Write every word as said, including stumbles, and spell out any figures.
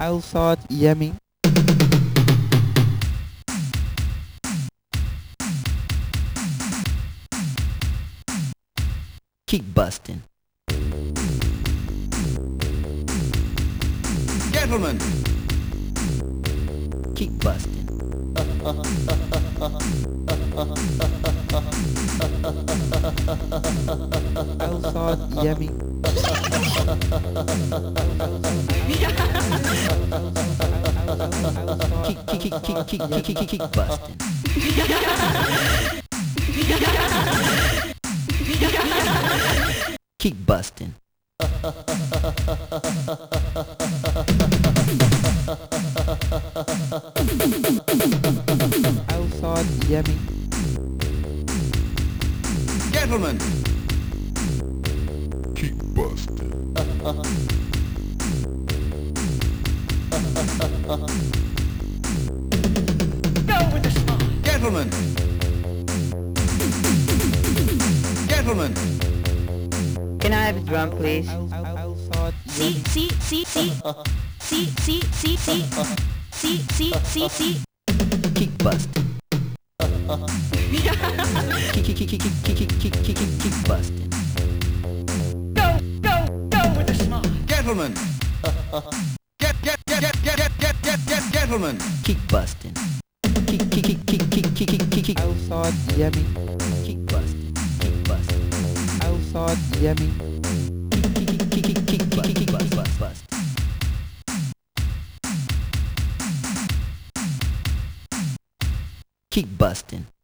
I thought yummy. Kick busting. Gentlemen, Kick busting. I thought yummy. Kick, kick, kick, kick, kick, kick, kick, kick busting. Kick busting. I thought yummy. gentlemen, Keep busting. gentlemen, gentlemen, Can I have a drum, please? I, I, I thought See, yummy. see, see, see, see, see, see, see, see, see, see, see. Kick busting. Kick, kick, kick, kick, kick, kick, kick, kick, kick, kick busting. gentlemen, get, get, get, get, get, get, get, get, get, gentlemen, Kick busting. Kick, kick, kick, kick, kick, kick, kick, kick, kick. I thought yummy. Kick busting. Kick busting. I thought yummy. Kick, kick, kick, kick, kick, kick, kick, kick, bust, bust, bust. Kick busting.